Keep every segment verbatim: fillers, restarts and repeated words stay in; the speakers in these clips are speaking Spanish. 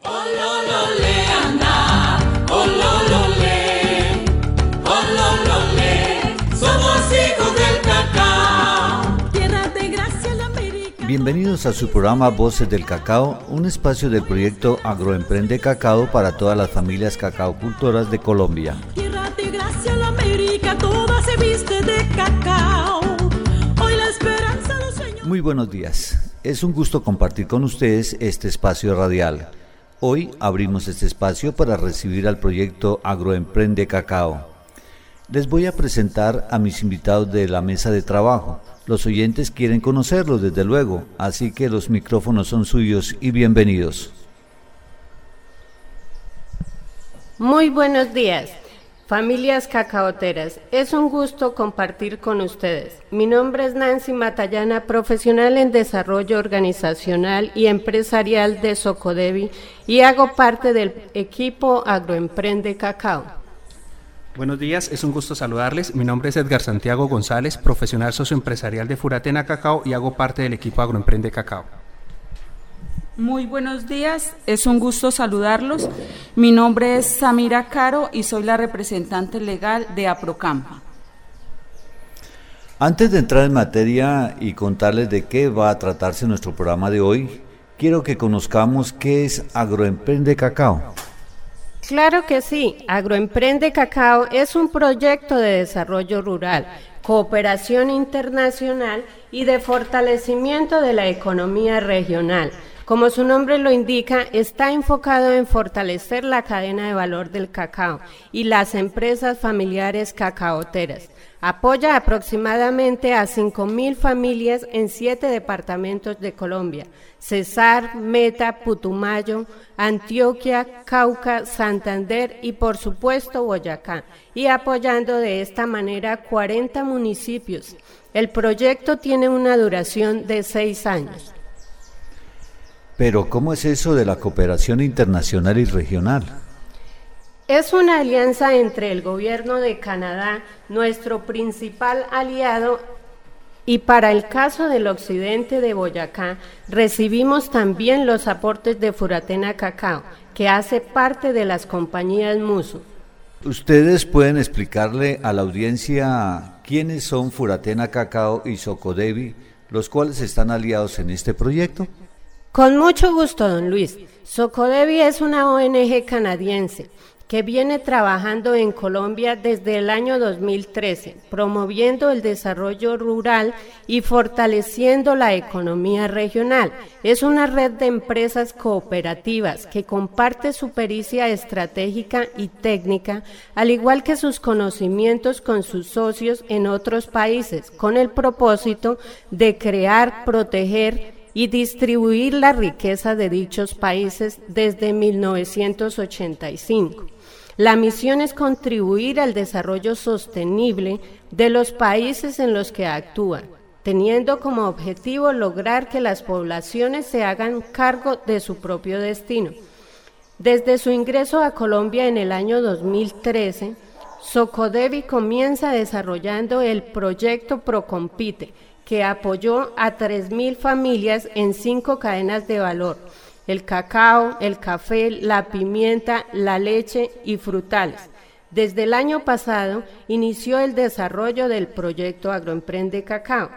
Ololole, anda, ololole, ololole, somos hijos del cacao. Tierra de gracia la América. Bienvenidos a su programa Voces del Cacao, un espacio del proyecto Agroemprende Cacao para todas las familias cacaocultoras de Colombia. Tierra de gracia la América, toda se viste de cacao. Hoy la esperanza los sueños. Muy buenos días, es un gusto compartir con ustedes este espacio radial. Hoy abrimos este espacio para recibir al proyecto Agroemprende Cacao. Les voy a presentar a mis invitados de la mesa de trabajo. Los oyentes quieren conocerlos desde luego, así que los micrófonos son suyos y bienvenidos. Muy buenos días, familias cacaoteras. Es un gusto compartir con ustedes. Mi nombre es Nancy Matallana, profesional en desarrollo organizacional y empresarial de Socodevi y hago parte del equipo Agroemprende Cacao. Buenos días, es un gusto saludarles. Mi nombre es Edgar Santiago González, profesional socioempresarial de Furatena Cacao y hago parte del equipo Agroemprende Cacao. Muy buenos días, es un gusto saludarlos. Mi nombre es Samira Caro y soy la representante legal de Aprocampa. Antes de entrar en materia y contarles de qué va a tratarse nuestro programa de hoy, quiero que conozcamos qué es Agroemprende Cacao. Claro que sí, Agroemprende Cacao es un proyecto de desarrollo rural, cooperación internacional y de fortalecimiento de la economía regional. Como su nombre lo indica, está enfocado en fortalecer la cadena de valor del cacao y las empresas familiares cacaoteras. Apoya aproximadamente a cinco mil familias en siete departamentos de Colombia: Cesar, Meta, Putumayo, Antioquia, Cauca, Santander y por supuesto Boyacá, y apoyando de esta manera cuarenta municipios. El proyecto tiene una duración de seis años. Pero, ¿cómo es eso de la cooperación internacional y regional? Es una alianza entre el gobierno de Canadá, nuestro principal aliado, y para el caso del occidente de Boyacá, recibimos también los aportes de Furatena Cacao, que hace parte de las compañías Musu. ¿Ustedes pueden explicarle a la audiencia quiénes son Furatena Cacao y Socodevi, los cuales están aliados en este proyecto? Con mucho gusto, don Luis. Socodevi es una O N G canadiense que viene trabajando en Colombia desde el año dos mil trece, promoviendo el desarrollo rural y fortaleciendo la economía regional. Es una red de empresas cooperativas que comparte su pericia estratégica y técnica, al igual que sus conocimientos con sus socios en otros países, con el propósito de crear, proteger y distribuir la riqueza de dichos países desde mil novecientos ochenta y cinco. La misión es contribuir al desarrollo sostenible de los países en los que actúan, teniendo como objetivo lograr que las poblaciones se hagan cargo de su propio destino. Desde su ingreso a Colombia en el año dos mil trece, Socodevi comienza desarrollando el proyecto Procompite, que apoyó a tres mil familias en cinco cadenas de valor: el cacao, el café, la pimienta, la leche y frutales. Desde el año pasado inició el desarrollo del proyecto Agroemprende Cacao.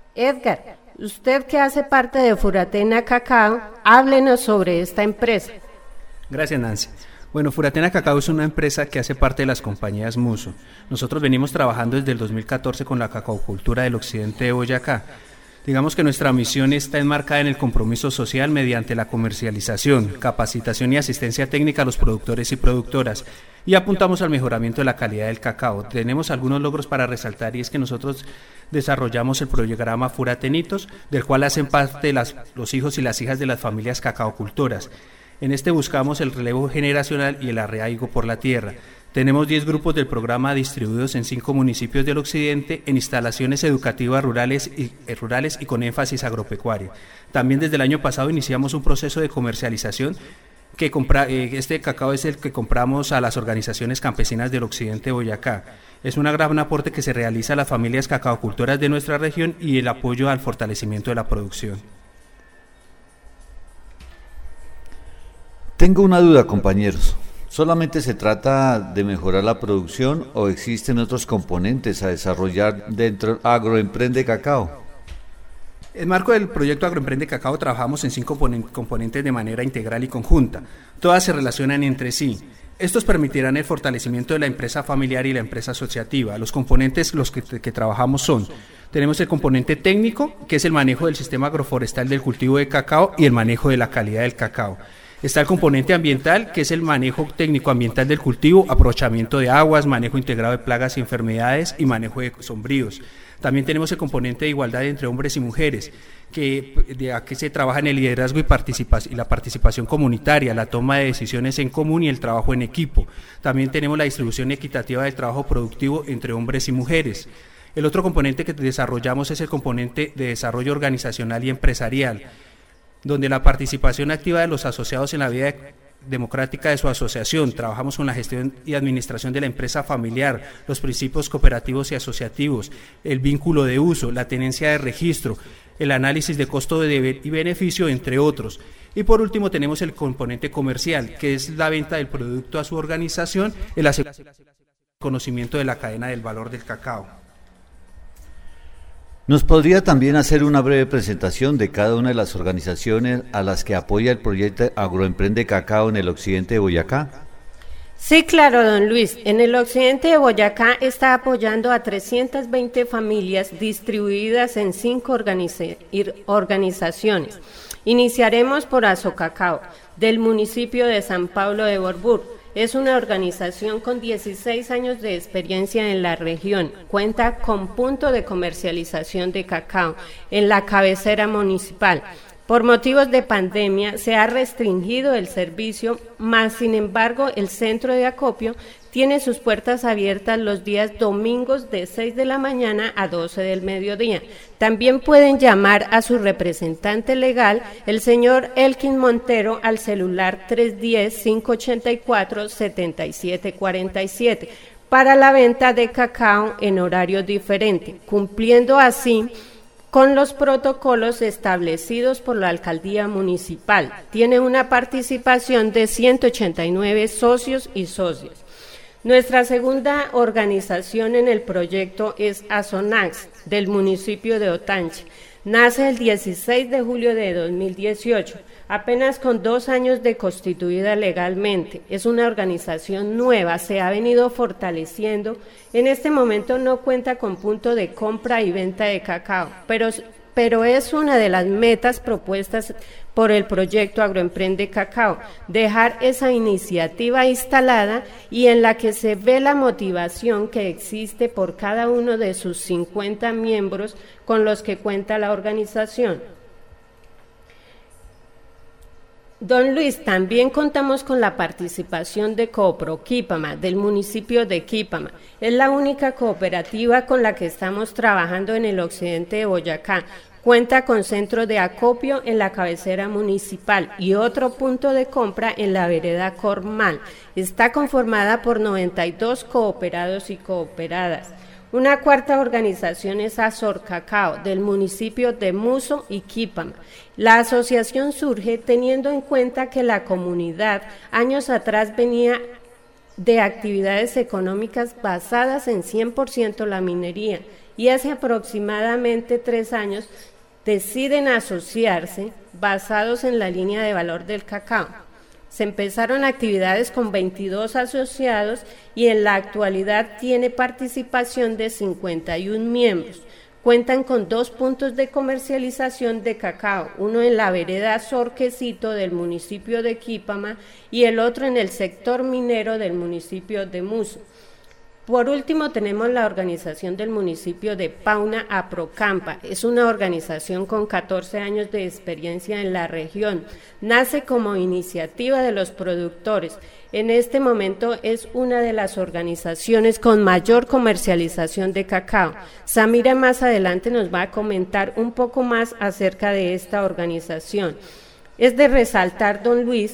Edgar, usted que hace parte de Furatena Cacao, háblenos sobre esta empresa. Gracias, Nancy. Bueno, Furatena Cacao es una empresa que hace parte de las compañías Musu. Nosotros venimos trabajando desde el dos mil catorce con la cacaocultura del occidente de Boyacá. Digamos que nuestra misión está enmarcada en el compromiso social mediante la comercialización, capacitación y asistencia técnica a los productores y productoras, y apuntamos al mejoramiento de la calidad del cacao. Tenemos algunos logros para resaltar, y es que nosotros desarrollamos el programa Furatenitos, del cual hacen parte las, los hijos y las hijas de las familias cacaocultoras. En este buscamos el relevo generacional y el arraigo por la tierra. Tenemos diez grupos del programa distribuidos en cinco municipios del occidente en instalaciones educativas rurales y, eh, rurales y con énfasis agropecuario. También desde el año pasado iniciamos un proceso de comercialización que compra, eh, este cacao es el que compramos a las organizaciones campesinas del occidente de Boyacá. Es un gran aporte que se realiza a las familias cacaocultoras de nuestra región y el apoyo al fortalecimiento de la producción. Tengo una duda, compañeros. ¿Solamente se trata de mejorar la producción o existen otros componentes a desarrollar dentro del Agroemprende Cacao? En el marco del proyecto Agroemprende Cacao trabajamos en cinco componentes de manera integral y conjunta. Todas se relacionan entre sí. Estos permitirán el fortalecimiento de la empresa familiar y la empresa asociativa. Los componentes los que, que trabajamos son: tenemos el componente técnico, que es el manejo del sistema agroforestal del cultivo de cacao y el manejo de la calidad del cacao. Está el componente ambiental, que es el manejo técnico ambiental del cultivo, aprovechamiento de aguas, manejo integrado de plagas y enfermedades y manejo de sombríos. También tenemos el componente de igualdad entre hombres y mujeres, que de aquí se trabaja en el liderazgo y, participación, y la participación comunitaria, la toma de decisiones en común y el trabajo en equipo. También tenemos la distribución equitativa del trabajo productivo entre hombres y mujeres. El otro componente que desarrollamos es el componente de desarrollo organizacional y empresarial, donde la participación activa de los asociados en la vida democrática de su asociación. Trabajamos con la gestión y administración de la empresa familiar, los principios cooperativos y asociativos, el vínculo de uso, la tenencia de registro, el análisis de costo de y beneficio, entre otros. Y por último tenemos el componente comercial, que es la venta del producto a su organización, el conocimiento de la cadena del valor del cacao. ¿Nos podría también hacer una breve presentación de cada una de las organizaciones a las que apoya el proyecto Agroemprende Cacao en el occidente de Boyacá? Sí, claro, don Luis. En el occidente de Boyacá está apoyando a trescientas veinte familias distribuidas en cinco organiza- organizaciones. Iniciaremos por Azocacao, del municipio de San Pablo de Borbur. Es una organización con dieciséis años de experiencia en la región. Cuenta con punto de comercialización de cacao en la cabecera municipal. Por motivos de pandemia se ha restringido el servicio, mas sin embargo el centro de acopio tiene sus puertas abiertas los días domingos de seis de la mañana a doce del mediodía. También pueden llamar a su representante legal, el señor Elkin Montero, al celular tres uno cero, cinco ocho cuatro, siete siete cuatro siete para la venta de cacao en horario diferente, cumpliendo así con los protocolos establecidos por la alcaldía municipal. Tiene una participación de ciento ochenta y nueve socios y socias. Nuestra segunda organización en el proyecto es Azonax, del municipio de Otanche. Nace el dieciséis de julio de dos mil dieciocho, apenas con dos años de constituida legalmente. Es una organización nueva, se ha venido fortaleciendo. En este momento no cuenta con punto de compra y venta de cacao, pero, pero es una de las metas propuestas por el proyecto Agroemprende Cacao, dejar esa iniciativa instalada y en la que se ve la motivación que existe por cada uno de sus cincuenta miembros con los que cuenta la organización. Don Luis, también contamos con la participación de Coopro Quipama, del municipio de Quipama. Es la única cooperativa con la que estamos trabajando en el occidente de Boyacá. Cuenta con centro de acopio en la cabecera municipal y otro punto de compra en la vereda Cormal. Está conformada por noventa y dos cooperados y cooperadas. Una cuarta organización es Azorcacao, del municipio de Muso y Quipama. La asociación surge teniendo en cuenta que la comunidad años atrás venía de actividades económicas basadas en cien por ciento la minería y hace aproximadamente tres años deciden asociarse basados en la línea de valor del cacao. Se empezaron actividades con veintidós asociados y en la actualidad tiene participación de cincuenta y un miembros. Cuentan con dos puntos de comercialización de cacao, uno en la vereda Sorquecito del municipio de Quipama y el otro en el sector minero del municipio de Muso. Por último, tenemos la organización del municipio de Pauna Aprocampa. Es una organización con catorce años de experiencia en la región. Nace como iniciativa de los productores. En este momento es una de las organizaciones con mayor comercialización de cacao. Samira más adelante nos va a comentar un poco más acerca de esta organización. Es de resaltar, don Luis,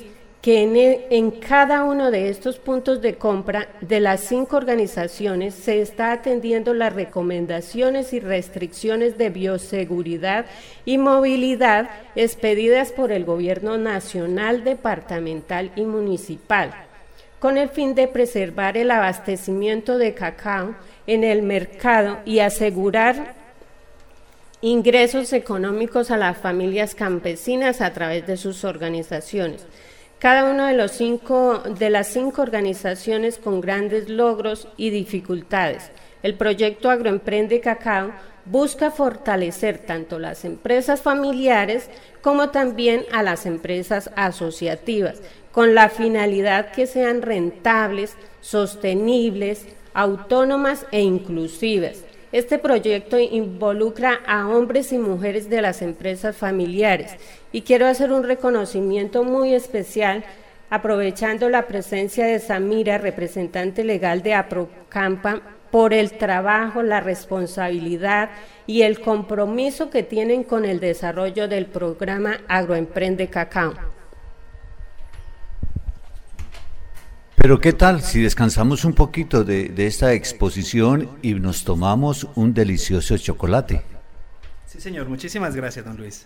que en, el, en cada uno de estos puntos de compra de las cinco organizaciones se está atendiendo las recomendaciones y restricciones de bioseguridad y movilidad expedidas por el Gobierno Nacional, Departamental y Municipal, con el fin de preservar el abastecimiento de cacao en el mercado y asegurar ingresos económicos a las familias campesinas a través de sus organizaciones. Cada una de, los cinco, de las cinco organizaciones con grandes logros y dificultades. El proyecto Agroemprende Cacao busca fortalecer tanto las empresas familiares como también a las empresas asociativas, con la finalidad que sean rentables, sostenibles, autónomas e inclusivas. Este proyecto involucra a hombres y mujeres de las empresas familiares y quiero hacer un reconocimiento muy especial aprovechando la presencia de Samira, representante legal de APROCAMPA, por el trabajo, la responsabilidad y el compromiso que tienen con el desarrollo del programa Agroemprende Cacao. Pero ¿qué tal si descansamos un poquito de, de esta exposición y nos tomamos un delicioso chocolate? Sí, señor. Muchísimas gracias, don Luis.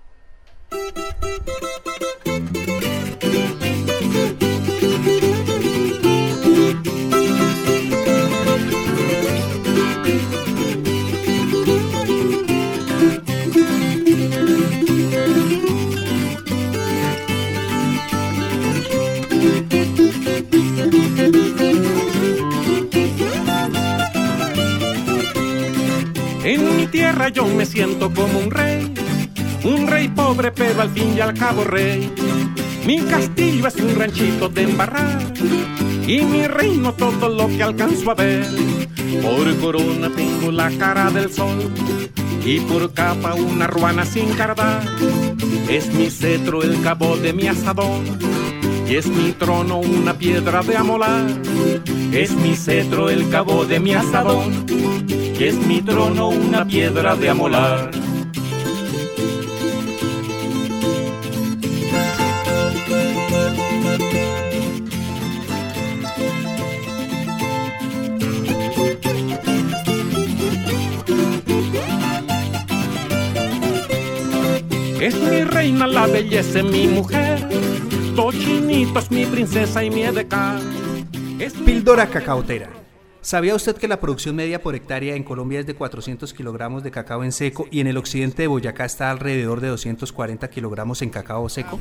En mi tierra yo me siento como un rey, un rey pobre pero al fin y al cabo rey. Mi castillo es un ranchito de embarrar y mi reino todo lo que alcanzo a ver. Por corona tengo la cara del sol y por capa una ruana sin cardar. Es mi cetro el cabo de mi asadón y es mi trono una piedra de amolar. Es mi cetro el cabo de mi asadón y es mi trono una piedra de amolar. Es mi reina, la belleza es mi mujer, Tochinito es mi princesa y mi edecán. Píldora cacaotera. ¿Sabía usted que la producción media por hectárea en Colombia es de cuatrocientos kilogramos de cacao en seco y en el occidente de Boyacá está alrededor de doscientos cuarenta kilogramos en cacao seco?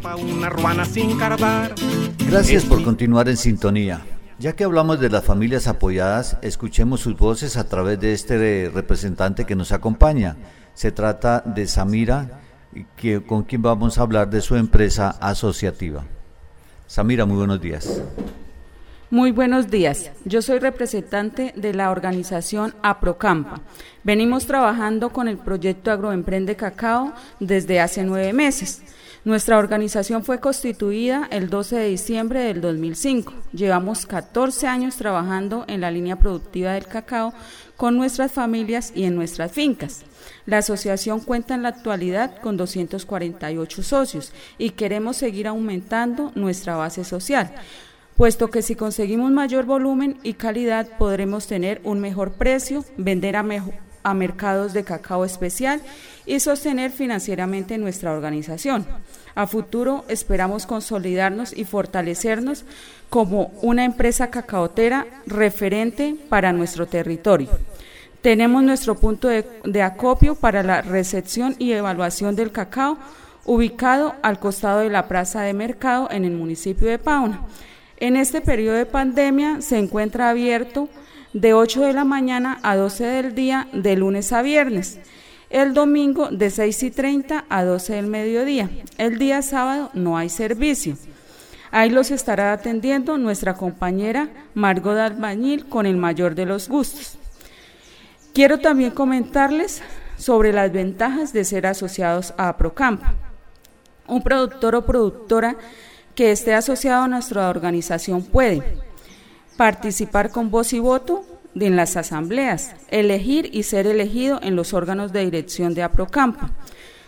Gracias por continuar en sintonía. Ya que hablamos de las familias apoyadas, escuchemos sus voces a través de este representante que nos acompaña. Se trata de Samira, que, con quien vamos a hablar de su empresa asociativa. Samira, muy buenos días. Muy buenos días, yo soy representante de la organización APROCAMPA. Venimos trabajando con el proyecto Agroemprende Cacao desde hace nueve meses. Nuestra organización fue constituida el doce de diciembre del dos mil cinco. Llevamos catorce años trabajando en la línea productiva del cacao con nuestras familias y en nuestras fincas. La asociación cuenta en la actualidad con doscientos cuarenta y ocho socios y queremos seguir aumentando nuestra base social, puesto que si conseguimos mayor volumen y calidad podremos tener un mejor precio, vender a, mejo- a mercados de cacao especial y sostener financieramente nuestra organización. A futuro esperamos consolidarnos y fortalecernos como una empresa cacaotera referente para nuestro territorio. Tenemos nuestro punto de, de acopio para la recepción y evaluación del cacao, ubicado al costado de la plaza de mercado en el municipio de Pauna. En este periodo de pandemia se encuentra abierto de ocho de la mañana a doce del día, de lunes a viernes. El domingo de seis y treinta a doce del mediodía. El día sábado no hay servicio. Ahí los estará atendiendo nuestra compañera Margot Albañil con el mayor de los gustos. Quiero también comentarles sobre las ventajas de ser asociados a APROCAMPA. Un productor o productora que esté asociado a nuestra organización puede participar con voz y voto en las asambleas, elegir y ser elegido en los órganos de dirección de APROCAMPA,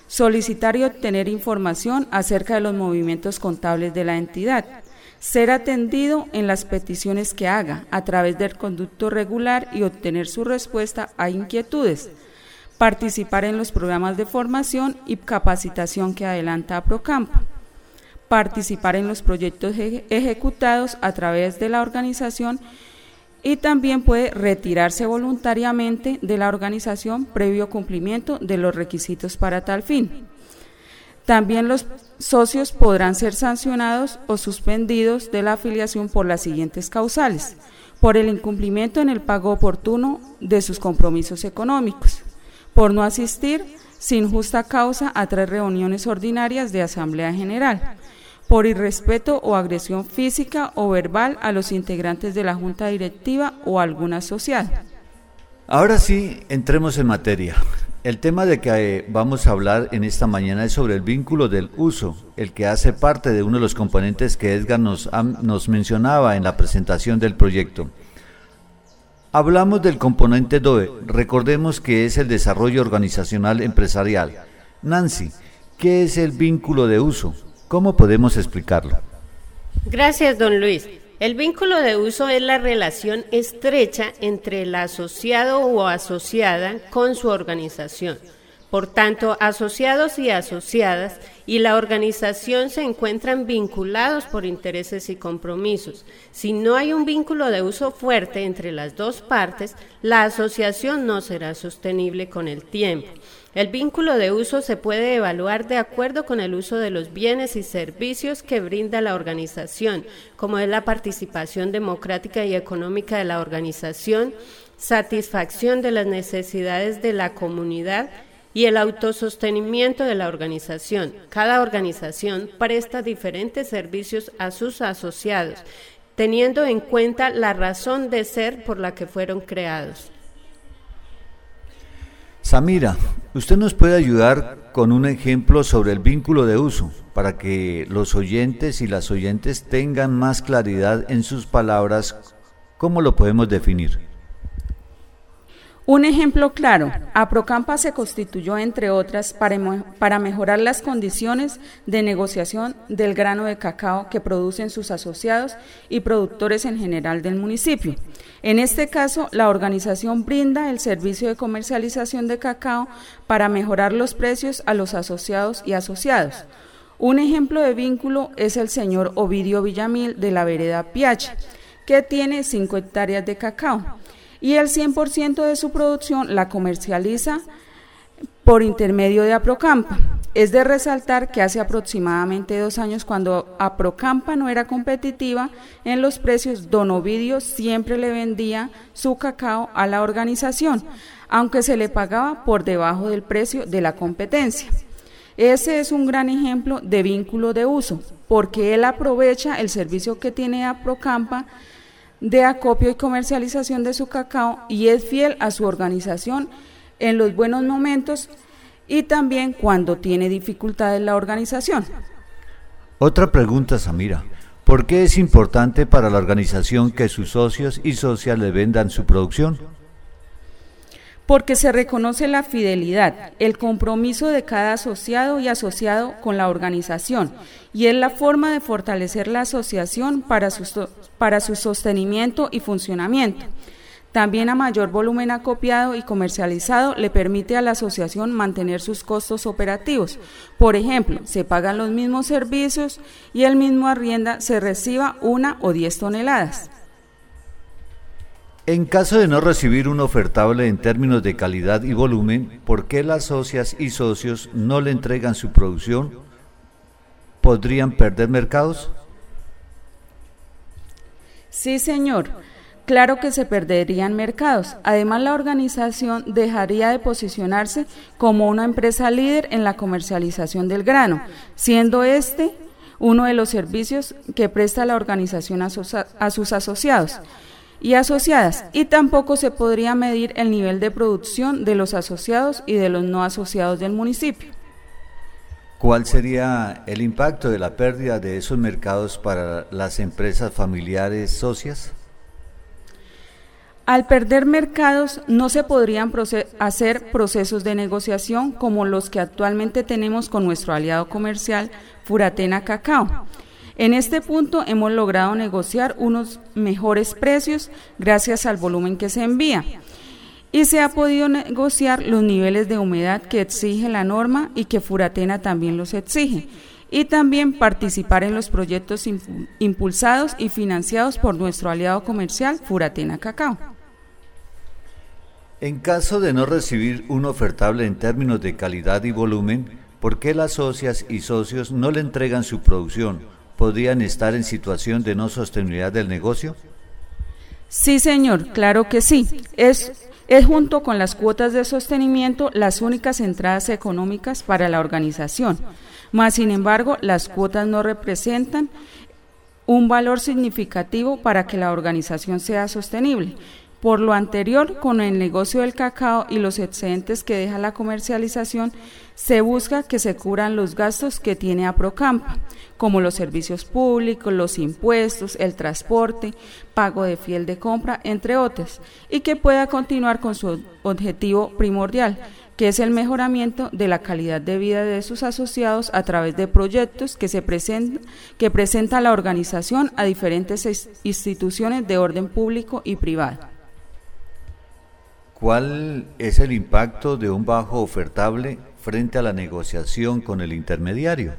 solicitar y obtener información acerca de los movimientos contables de la entidad, ser atendido en las peticiones que haga a través del conducto regular y obtener su respuesta a inquietudes, participar en los programas de formación y capacitación que adelanta Aprocampa, participar en los proyectos eje- ejecutados a través de la organización y también puede retirarse voluntariamente de la organización previo cumplimiento de los requisitos para tal fin. También los socios podrán ser sancionados o suspendidos de la afiliación por las siguientes causales: por el incumplimiento en el pago oportuno de sus compromisos económicos, por no asistir sin justa causa a tres reuniones ordinarias de Asamblea General, por irrespeto o agresión física o verbal a los integrantes de la Junta Directiva o algún asociado. Ahora sí, entremos en materia. El tema de que vamos a hablar en esta mañana es sobre el vínculo del uso, el que hace parte de uno de los componentes que Edgar nos, nos mencionaba en la presentación del proyecto. Hablamos del componente D O E, recordemos que es el desarrollo organizacional empresarial. Nancy, ¿qué es el vínculo de uso? ¿Cómo podemos explicarlo? Gracias, don Luis. El vínculo de uso es la relación estrecha entre el asociado o asociada con su organización. Por tanto, asociados y asociadas y la organización se encuentran vinculados por intereses y compromisos. Si no hay un vínculo de uso fuerte entre las dos partes, la asociación no será sostenible con el tiempo. El vínculo de uso se puede evaluar de acuerdo con el uso de los bienes y servicios que brinda la organización, como es la participación democrática y económica de la organización, satisfacción de las necesidades de la comunidad y el autosostenimiento de la organización. Cada organización presta diferentes servicios a sus asociados, teniendo en cuenta la razón de ser por la que fueron creados. Samira, ¿usted nos puede ayudar con un ejemplo sobre el vínculo de uso para que los oyentes y las oyentes tengan más claridad en sus palabras? ¿Cómo lo podemos definir? Un ejemplo claro: Aprocampa se constituyó, entre otras, para, para mejorar las condiciones de negociación del grano de cacao que producen sus asociados y productores en general del municipio. En este caso, la organización brinda el servicio de comercialización de cacao para mejorar los precios a los asociados y asociados. Un ejemplo de vínculo es el señor Ovidio Villamil de la vereda Piache, que tiene cinco hectáreas de cacao y el cien por ciento de su producción la comercializa por intermedio de Aprocampa. Es de resaltar que hace aproximadamente dos años, cuando Aprocampa no era competitiva en los precios, don Ovidio siempre le vendía su cacao a la organización, aunque se le pagaba por debajo del precio de la competencia. Ese es un gran ejemplo de vínculo de uso, porque él aprovecha el servicio que tiene Aprocampa de acopio y comercialización de su cacao y es fiel a su organización en los buenos momentos y también cuando tiene dificultades la organización. Otra pregunta, Samira. ¿Por qué es importante para la organización que sus socios y socias le vendan su producción? Porque se reconoce la fidelidad, el compromiso de cada asociado y asociado con la organización, y es la forma de fortalecer la asociación para su, para su sostenimiento y funcionamiento. También, a mayor volumen acopiado y comercializado, le permite a la asociación mantener sus costos operativos. Por ejemplo, se pagan los mismos servicios y el mismo arrienda se reciba una o diez toneladas. En caso de no recibir un ofertable en términos de calidad y volumen, ¿por qué las socias y socios no le entregan su producción? ¿Podrían perder mercados? Sí, señor. Claro que se perderían mercados. Además, la organización dejaría de posicionarse como una empresa líder en la comercialización del grano, siendo este uno de los servicios que presta la organización a sus, a sus asociados y asociadas, y tampoco se podría medir el nivel de producción de los asociados y de los no asociados del municipio. ¿Cuál sería el impacto de la pérdida de esos mercados para las empresas familiares socias? Al perder mercados, no se podrían proce- hacer procesos de negociación como los que actualmente tenemos con nuestro aliado comercial Furatena Cacao. En este punto hemos logrado negociar unos mejores precios gracias al volumen que se envía y se ha podido negociar los niveles de humedad que exige la norma y que Furatena también los exige, y también participar en los proyectos impulsados y financiados por nuestro aliado comercial Furatena Cacao. En caso de no recibir un ofertable en términos de calidad y volumen, ¿por qué las socias y socios no le entregan su producción? ¿Podrían estar en situación de no sostenibilidad del negocio? Sí, señor, claro que sí. Es, es junto con las cuotas de sostenimiento las únicas entradas económicas para la organización. Mas, sin embargo, las cuotas no representan un valor significativo para que la organización sea sostenible. Por lo anterior, con el negocio del cacao y los excedentes que deja la comercialización, se busca que se cubran los gastos que tiene Aprocampa, como los servicios públicos, los impuestos, el transporte, pago de fiel de compra, entre otros, y que pueda continuar con su objetivo primordial, que es el mejoramiento de la calidad de vida de sus asociados a través de proyectos que se presenta, que presenta la organización a diferentes instituciones de orden público y privado. ¿Cuál es el impacto de un bajo ofertable frente a la negociación con el intermediario?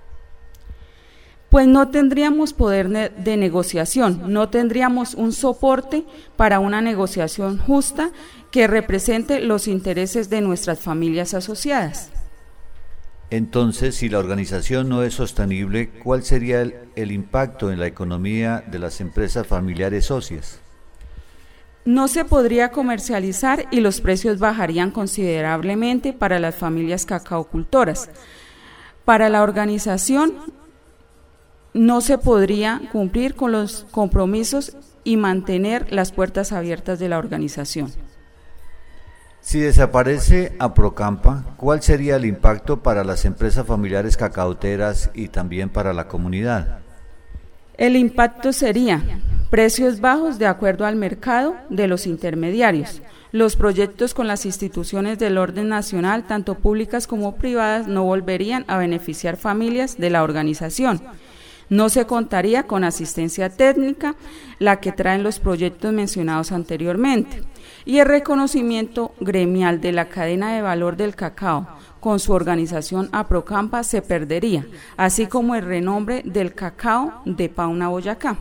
Pues no tendríamos poder de negociación, no tendríamos un soporte para una negociación justa que represente los intereses de nuestras familias asociadas. Entonces, si la organización no es sostenible, ¿cuál sería el, el impacto en la economía de las empresas familiares socias? No se podría comercializar y los precios bajarían considerablemente para las familias cacaocultoras. Para la organización no se podría cumplir con los compromisos y mantener las puertas abiertas de la organización. Si desaparece Aprocampa, ¿cuál sería el impacto para las empresas familiares cacaoteras y también para la comunidad? El impacto sería precios bajos de acuerdo al mercado de los intermediarios. Los proyectos con las instituciones del orden nacional, tanto públicas como privadas, no volverían a beneficiar familias de la organización. No se contaría con asistencia técnica, la que traen los proyectos mencionados anteriormente, y el reconocimiento gremial de la cadena de valor del cacao con su organización Aprocampa se perdería, así como el renombre del cacao de Pauna, Boyacá.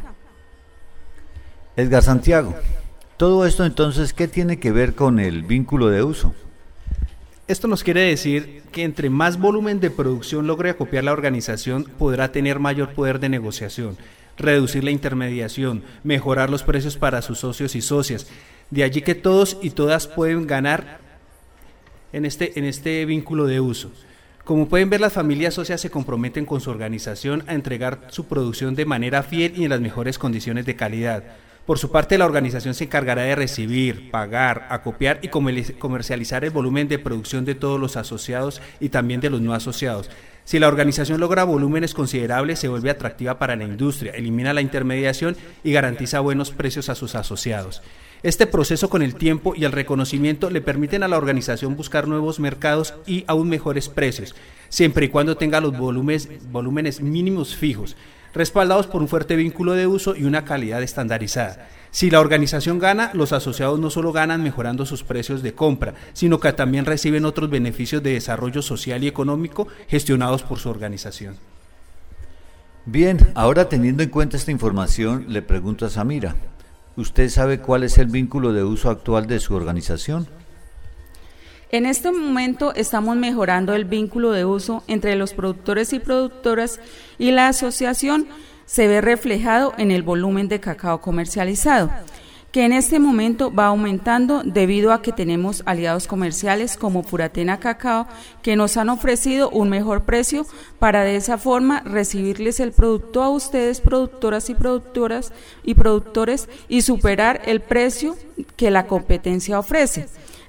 Edgar Santiago, todo esto entonces, ¿qué tiene que ver con el vínculo de uso? Esto nos quiere decir que entre más volumen de producción logre acopiar la organización, podrá tener mayor poder de negociación, reducir la intermediación, mejorar los precios para sus socios y socias. De allí que todos y todas pueden ganar en este, en este vínculo de uso. Como pueden ver, las familias socias se comprometen con su organización a entregar su producción de manera fiel y en las mejores condiciones de calidad. Por su parte, la organización se encargará de recibir, pagar, acopiar y comercializar el volumen de producción de todos los asociados y también de los no asociados. Si la organización logra volúmenes considerables, se vuelve atractiva para la industria, elimina la intermediación y garantiza buenos precios a sus asociados. Este proceso, con el tiempo y el reconocimiento, le permiten a la organización buscar nuevos mercados y aún mejores precios, siempre y cuando tenga los volúmenes, volúmenes mínimos fijos, respaldados por un fuerte vínculo de uso y una calidad estandarizada. Si la organización gana, los asociados no solo ganan mejorando sus precios de compra, sino que también reciben otros beneficios de desarrollo social y económico gestionados por su organización. Bien, ahora teniendo en cuenta esta información, le pregunto a Samira, ¿usted sabe cuál es el vínculo de uso actual de su organización? En este momento estamos mejorando el vínculo de uso entre los productores y productoras y la asociación se ve reflejado en el volumen de cacao comercializado, que en este momento va aumentando debido a que tenemos aliados comerciales como Furatena Cacao que nos han ofrecido un mejor precio para de esa forma recibirles el producto a ustedes, productoras y productoras y productores, y superar el precio que la competencia ofrece.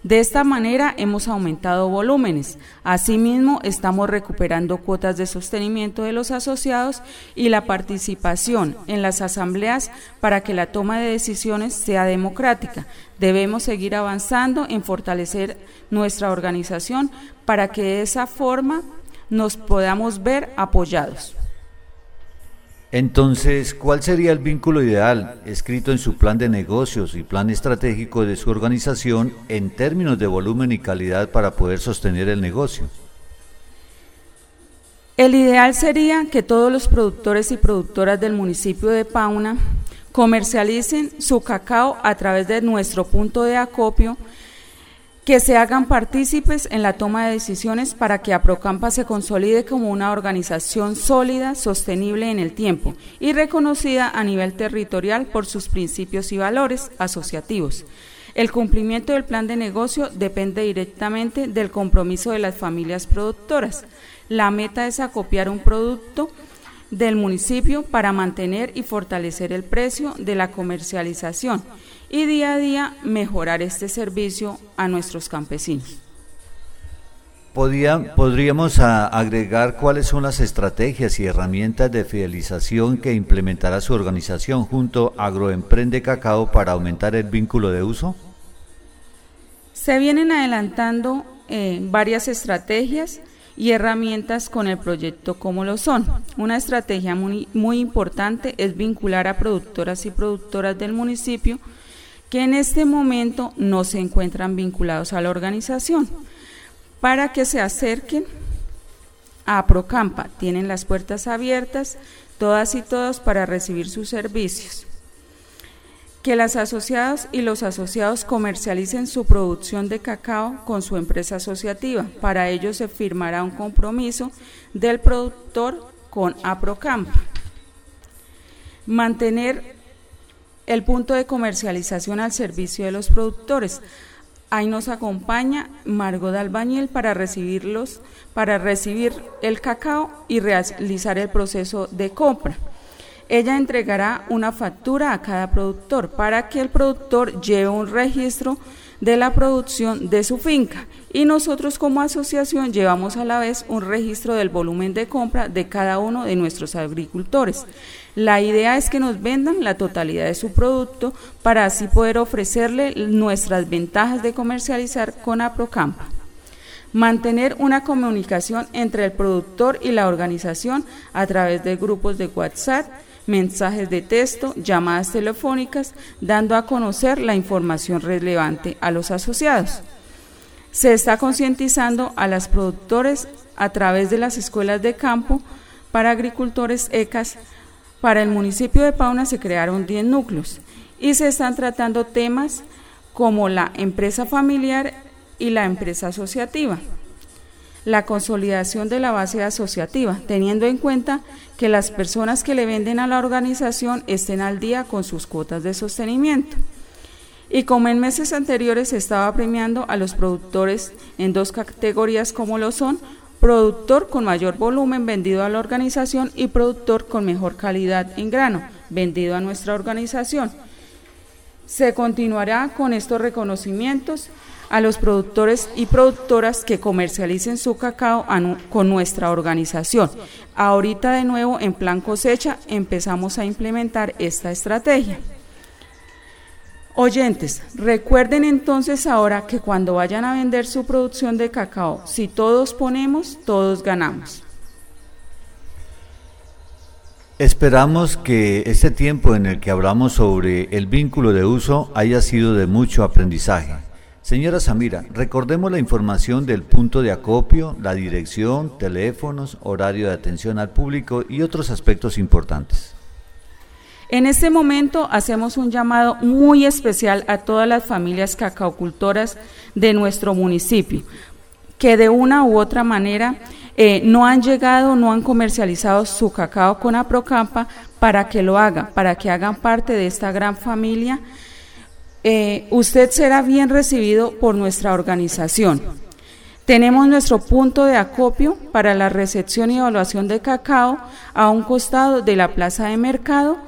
De esta manera hemos aumentado volúmenes. Asimismo, estamos recuperando cuotas de sostenimiento de los asociados y la participación en las asambleas para que la toma de decisiones sea democrática. Debemos seguir avanzando en fortalecer nuestra organización para que de esa forma nos podamos ver apoyados. Entonces, ¿cuál sería el vínculo ideal escrito en su plan de negocios y plan estratégico de su organización en términos de volumen y calidad para poder sostener el negocio? El ideal sería que todos los productores y productoras del municipio de Pauna comercialicen su cacao a través de nuestro punto de acopio, que se hagan partícipes en la toma de decisiones para que Aprocampa se consolide como una organización sólida, sostenible en el tiempo y reconocida a nivel territorial por sus principios y valores asociativos. El cumplimiento del plan de negocio depende directamente del compromiso de las familias productoras. La meta es acopiar un producto del municipio para mantener y fortalecer el precio de la comercialización y día a día mejorar este servicio a nuestros campesinos. Podía, ¿Podríamos a, agregar cuáles son las estrategias y herramientas de fidelización que implementará su organización junto a Agroemprende Cacao para aumentar el vínculo de uso? Se vienen adelantando eh, varias estrategias y herramientas con el proyecto como lo son. Una estrategia muy, muy importante es vincular a productoras y productoras del municipio que en este momento no se encuentran vinculados a la organización, para que se acerquen a Aprocampa. Tienen las puertas abiertas, todas y todos, para recibir sus servicios. Que las asociadas y los asociados comercialicen su producción de cacao con su empresa asociativa. Para ello se firmará un compromiso del productor con Aprocampa. Mantener el punto de comercialización al servicio de los productores. Ahí nos acompaña Margot Albañil para recibirlos, para recibir el cacao y realizar el proceso de compra. Ella entregará una factura a cada productor para que el productor lleve un registro de la producción de su finca y nosotros como asociación llevamos a la vez un registro del volumen de compra de cada uno de nuestros agricultores. La idea es que nos vendan la totalidad de su producto para así poder ofrecerle nuestras ventajas de comercializar con Aprocampa. Mantener una comunicación entre el productor y la organización a través de grupos de WhatsApp, mensajes de texto, llamadas telefónicas, dando a conocer la información relevante a los asociados. Se está concientizando a los productores a través de las escuelas de campo para agricultores E C As. Para el municipio de Pauna se crearon diez núcleos y se están tratando temas como la empresa familiar y la empresa asociativa. La consolidación de la base asociativa, teniendo en cuenta que las personas que le venden a la organización estén al día con sus cuotas de sostenimiento. Y como en meses anteriores se estaba premiando a los productores en dos categorías como lo son, productor con mayor volumen vendido a la organización y productor con mejor calidad en grano vendido a nuestra organización. Se continuará con estos reconocimientos a los productores y productoras que comercialicen su cacao con nuestra organización. Ahorita de nuevo en plan cosecha empezamos a implementar esta estrategia. Oyentes, recuerden entonces ahora que cuando vayan a vender su producción de cacao, si todos ponemos, todos ganamos. Esperamos que este tiempo en el que hablamos sobre el vínculo de uso haya sido de mucho aprendizaje. Señora Samira, recordemos la información del punto de acopio, la dirección, teléfonos, horario de atención al público y otros aspectos importantes. En este momento hacemos un llamado muy especial a todas las familias cacaocultoras de nuestro municipio, que de una u otra manera eh, no han llegado, no han comercializado su cacao con Aprocampa, para que lo hagan, para que hagan parte de esta gran familia. Eh, usted será bien recibido por nuestra organización. Tenemos nuestro punto de acopio para la recepción y evaluación de cacao a un costado de la plaza de mercado,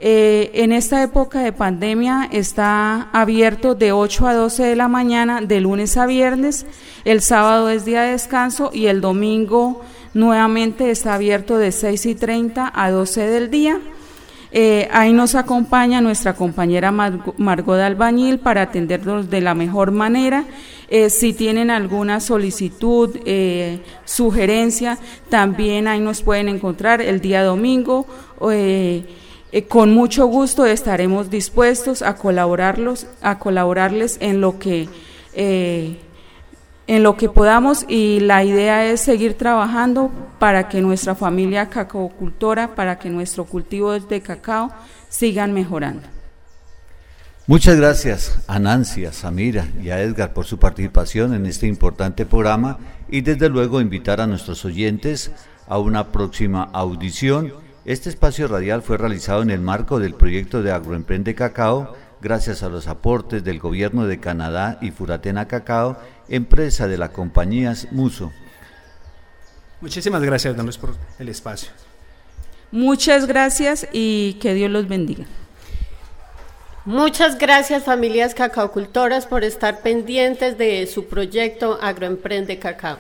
Eh, en esta época de pandemia está abierto de ocho a doce de la mañana, de lunes a viernes, el sábado es día de descanso y el domingo nuevamente está abierto de seis y treinta a doce del día. Eh, ahí nos acompaña nuestra compañera Mar- Margot Albañil para atendernos de la mejor manera. Eh, si tienen alguna solicitud, eh, sugerencia, también ahí nos pueden encontrar el día domingo. Eh, Eh, con mucho gusto estaremos dispuestos a colaborarlos, a colaborarles en lo que eh, en lo que podamos, y la idea es seguir trabajando para que nuestra familia cacaocultora, para que nuestro cultivo de cacao sigan mejorando. Muchas gracias a Nancy, a Samira y a Edgar por su participación en este importante programa, y desde luego invitar a nuestros oyentes a una próxima audición. Este espacio radial fue realizado en el marco del proyecto de Agroemprende Cacao, gracias a los aportes del Gobierno de Canadá y Furatena Cacao, empresa de la compañía Muso. Muchísimas gracias, don Luis, por el espacio. Muchas gracias y que Dios los bendiga. Muchas gracias, familias cacaocultoras, por estar pendientes de su proyecto Agroemprende Cacao.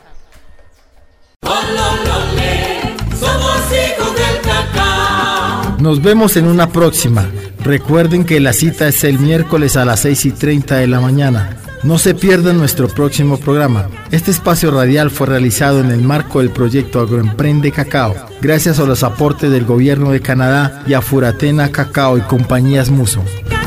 Somos hijos del cacao. Nos vemos en una próxima. Recuerden que la cita es el miércoles a las seis y treinta de la mañana. No se pierdan nuestro próximo programa. Este espacio radial fue realizado en el marco del proyecto Agroemprende Cacao, gracias a los aportes del Gobierno de Canadá y a Furatena Cacao y compañías Muso.